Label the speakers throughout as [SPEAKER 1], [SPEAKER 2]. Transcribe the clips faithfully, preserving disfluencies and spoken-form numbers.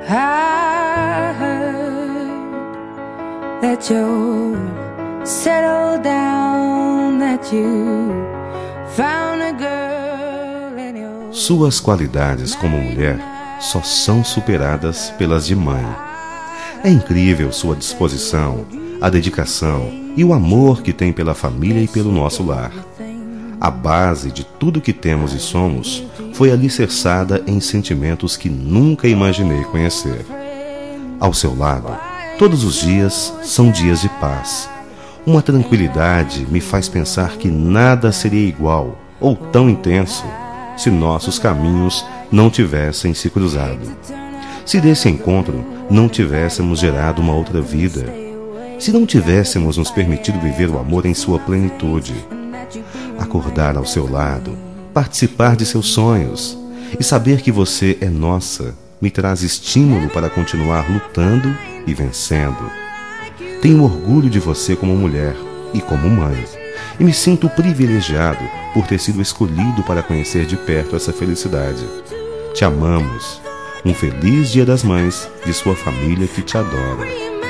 [SPEAKER 1] I heard that you're settled down, that you found a girl in your...
[SPEAKER 2] Suas qualidades como mulher só são superadas pelas de mãe. É incrível sua disposição, a dedicação e o amor que tem pela família e pelo nosso lar. A base de tudo que temos e somos foi alicerçada em sentimentos que nunca imaginei conhecer. Ao seu lado, todos os dias são dias de paz. Uma tranquilidade me faz pensar que nada seria igual ou tão intenso se nossos caminhos não tivessem se cruzado. Se desse encontro não tivéssemos gerado uma outra vida. Se não tivéssemos nos permitido viver o amor em sua plenitude. Acordar ao seu lado, participar de seus sonhos e saber que você é nossa me traz estímulo para continuar lutando e vencendo. Tenho orgulho de você como mulher e como mãe e me sinto privilegiado por ter sido escolhido para conhecer de perto essa felicidade. Te amamos. Um feliz Dia das Mães de sua família que te adora.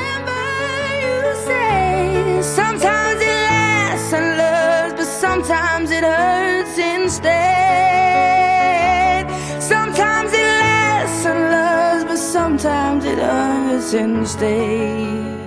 [SPEAKER 1] Sometimes it hurts instead. Sometimes it lasts and loves, but sometimes it hurts instead.